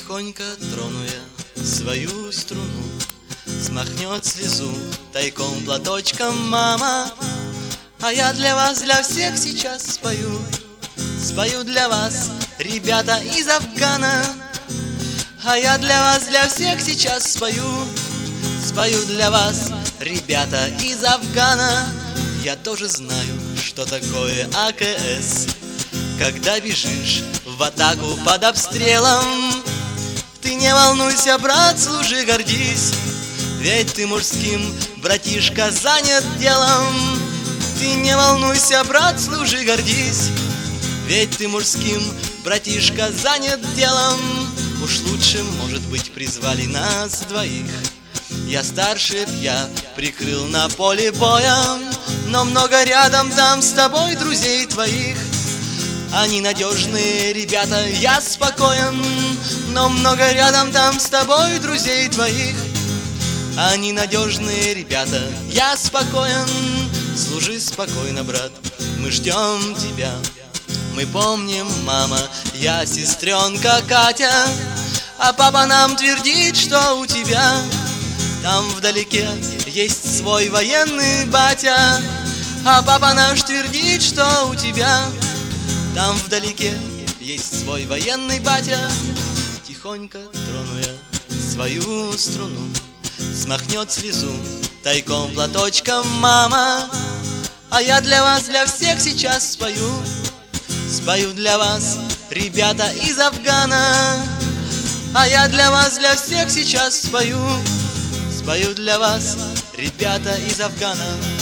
Тихонько трону я свою струну, смахнет слезу тайком платочком мама. А я для вас, для всех сейчас спою, спою для вас, ребята из Афгана. А я для вас, для всех сейчас спою, спою для вас, ребята из Афгана. Я тоже знаю, что такое АКС, когда бежишь в атаку под обстрелом. Ты не волнуйся, брат, служи, гордись, ведь ты мужским, братишка, занят делом. Ты не волнуйся, брат, служи, гордись, ведь ты мужским, братишка, занят делом. Уж лучше, может быть, призвали нас двоих. Я старше б я прикрыл на поле боя, но много рядом там с тобой друзей твоих. Они надежные ребята, я спокоен, но много рядом там с тобой друзей твоих. Они надежные ребята, я спокоен. Служи спокойно, брат, мы ждем тебя. Мы помним, мама, я сестренка Катя, а папа нам твердит, что у тебя там вдалеке есть свой военный батя. А папа наш твердит, что у тебя там вдалеке есть свой военный батя. Тихонько трону я свою струну, смахнет слезу тайком платочком мама. А я для вас, для всех сейчас спою, спою для вас, ребята из Афгана. А я для вас, для всех сейчас спою, спою для вас, ребята из Афгана.